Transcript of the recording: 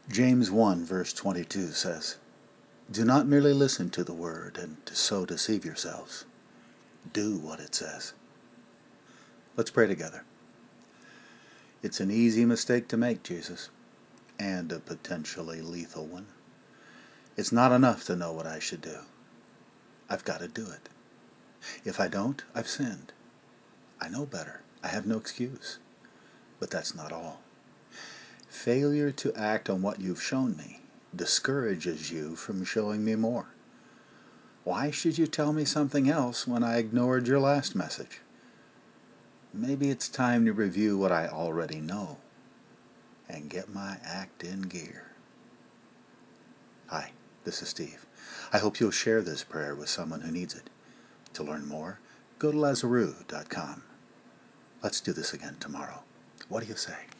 James 1 verse 22 says, "Do not merely listen to the word and so deceive yourselves. Do what it says." Let's pray together. It's an easy mistake to make, Jesus, and a potentially lethal one. It's not enough to know what I should do. I've got to do it. If I don't, I've sinned. I know better. I have no excuse. But that's not all. Failure to act on what you've shown me discourages you from showing me more. Why should you tell me something else when I ignored your last message? Maybe it's time to review what I already know and get my act in gear. Hi, this is Steve. I hope you'll share this prayer with someone who needs it. To learn more, go to Lazaru.com. Let's do this again tomorrow. What do you say?